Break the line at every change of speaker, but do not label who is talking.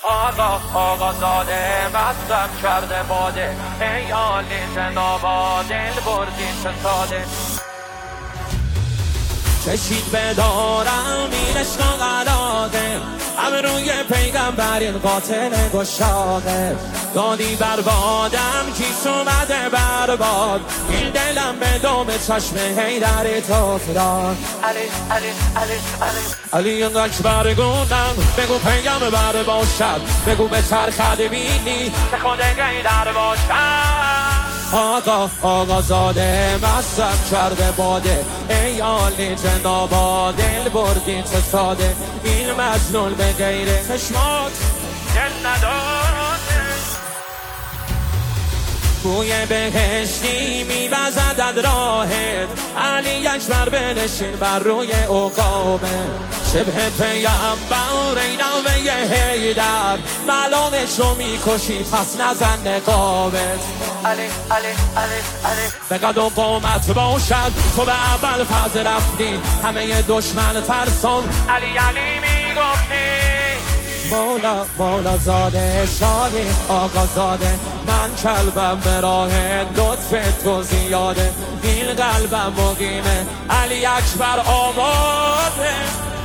آقا زاده مستم کرده باده، ای عالی جنابا دل بردی چه ساده. چشید بدارم این عشق غلاده، ابروی پیغمبر این قاتل گشاده. دادی بربادم کیس اومده برباد، این دلم به دوم چشم حیدر تو افتاد. علی اکبر گونم بگو پیغمبر باشد، بگو به چرخد بینی که خود حیدر باشد. آقا زاده مستم کرده باده، ای عالی جنابا دل بردی چه ساده. این مجنون به غیر چشمات دل نداده، بوی بهشتی میوزد راهت. علی اکبر بنشین بر روی عقابه، شبه پیغمبر ای نوه حیدر، ملامش رو میکشی پس نزن نقابت. به قد و قامت باشد تو به اول فاز رفتی، همه دشمن ترسان علی میگفتی. مولا زاده شاهی آقا زاده، من کلبم به راه لطف تو زیاده. این قلبم مقیمه علی اکبر آماده.